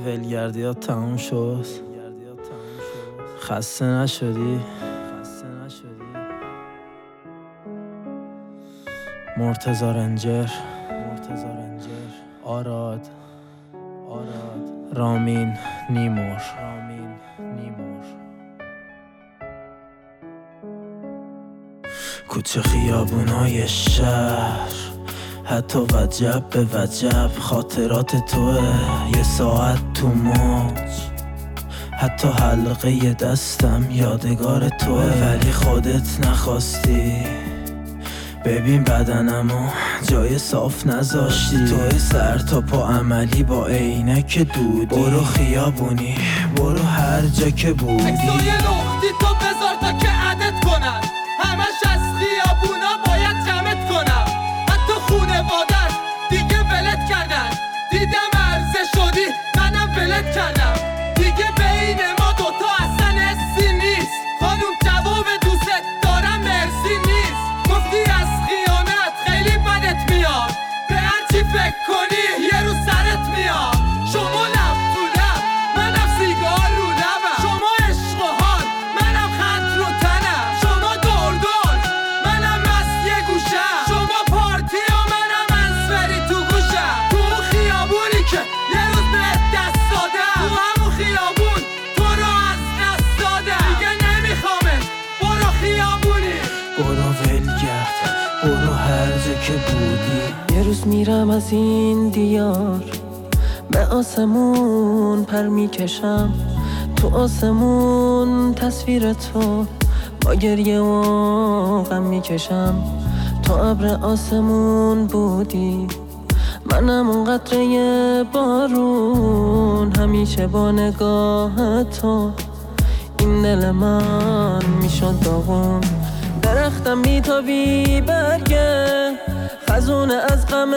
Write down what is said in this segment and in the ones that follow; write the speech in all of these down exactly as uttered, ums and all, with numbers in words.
ولگردی ها تموم شد. خسته نشدی؟ مرتضی رنجر، آراد، رامین نیمور. کوچه خیابونای شهر، حتی وجب به وجب خاطرات توه. یه ساعت تو موج، حتی حلقه دستم یادگار توه. ولی خودت نخواستی ببین بدنمو جای صاف نذاشتی. توی سر تا پا عملی با عینک دودی. برو خیابونی، برو هر جا که بودی. عکسای لختی تو بذار تا که عدد کنن، همش از خیابونا باید جمعت کنم. حتی خونوادت دیگه ولت کردن، دیدم عرضه شدی منم ولت کردم. دیگه بین ما دوتا اصلا حسی نیست، خانوم جواب دوست دارم مرسی نیست. گفتی از خیانت خیلی بدت میاد، به هرچی فکر کنی یه رو سرت میاد. شما لب تو لب منم سیگار رو لبم، شما عشق و حال منم خط رو تنم. شما دور دور منم مست یه گوشم، شما پارتی ها منم انسوری تو گوشم. تو اون خیابونی که یه روز بهت دست دادم، تو همون خیابون تو رو از دست دادم. دیگه نمیخوامت، برو خیابونی. برو ولگرد، برو هر جا که بودی. یه روز میرم از این دیار، به آسمون پر میکشم. تو آسمون تصویر تو با گریه و غم میکشم. تو ابر آسمون بودی، منم اون قطره بارون. همیشه با نگاه تو این دل من میشد داغون. درختم بی تا بی برگه، خزونه از غم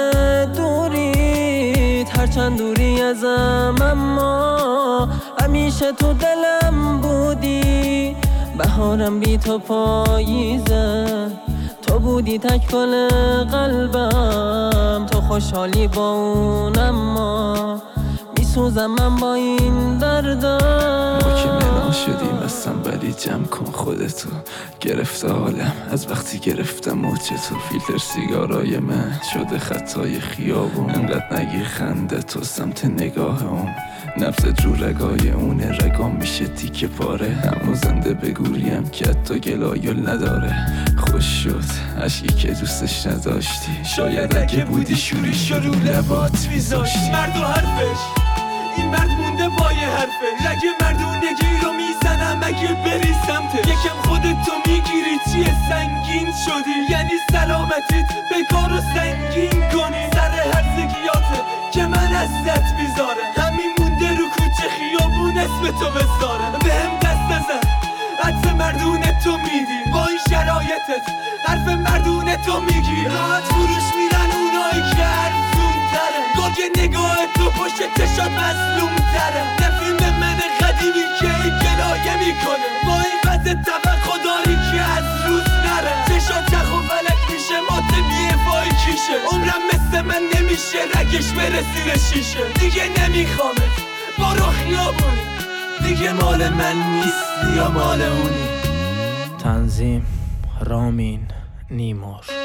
دوریت. هرچند دوری ازم اما همیشه تو دلم بودی. بهارم بی تو پاییزه، تو بودی تک گل قلبم. تو خوشحالی با اون اما میسوزم من با این دردم. ما که ملان شدیم اصلا، ولی جمع کن خودتو. گرفته حالم از وقتی گرفتم موچ تو. فیلتر سیگارای من شده خطای خیابون. انقدر نگیر خنده تو سمت نگاه اون. نبض رو رگای اونه، رگام میشه تیکه پاره. همون زنده بگوریم که حتی گلایل نداره. خوش شد عشقی که دوستش نداشتی، شاید اگه بودی شوریش رو لبات میذاشتی. مرد و حرفش، این مرد مونده با یه حرفش. رگ مردونگی رو میزنم اگه بری سمتش. یکم خودتو میگیری چیه سنگین شدی، یعنی سلامتیت به کار و سنگین کنی. سر هرزگیاته که من ازت بیزاره، همین مونده رو کوچه خیابون اسم تو بذاره. به هم دست نزن، عطر مردونه تو میدی. با این شرایطت حرف مردونه تو میگی. راحت فروش میرن اونایی که ارزون تره. گرگ نگاه تو پشت چشات مظلوم تره. نفیلم به من قدیمی که گلایه میکنه، با این وضع توقع داری که از روز نره. چشات چخ و فلک میشه، مات بی‌افای کیشه. عمرم مثل من نمیشه رگش برسیره شیشه. دیگه نمیخوامت، برو خیابونی. دیگه مال من نیستی یا مال اونی. تنظیم رامین نیمور.